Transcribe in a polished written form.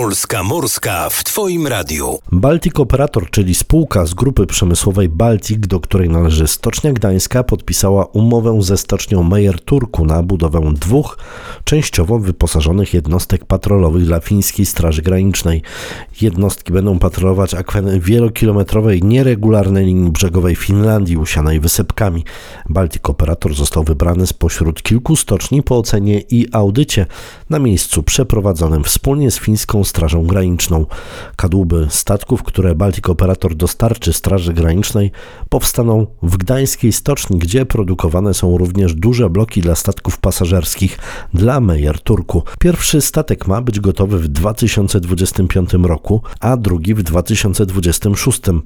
Polska Morska w Twoim radiu. Baltic Operator, czyli spółka z grupy przemysłowej Baltic, do której należy Stocznia Gdańska, podpisała umowę ze stocznią Meyer Turku na budowę 2 częściowo wyposażonych jednostek patrolowych dla fińskiej Straży Granicznej. Jednostki będą patrolować akweny wielokilometrowej, nieregularnej linii brzegowej Finlandii usianej wysypkami. Baltic Operator został wybrany spośród kilku stoczni po ocenie i audycie na miejscu przeprowadzonym wspólnie z fińską Strażą Graniczną. Kadłuby statków, które Baltic Operator dostarczy Straży Granicznej, powstaną w gdańskiej stoczni, gdzie produkowane są również duże bloki dla statków pasażerskich dla Meyer Turku. Pierwszy statek ma być gotowy w 2025 roku, a drugi w 2026.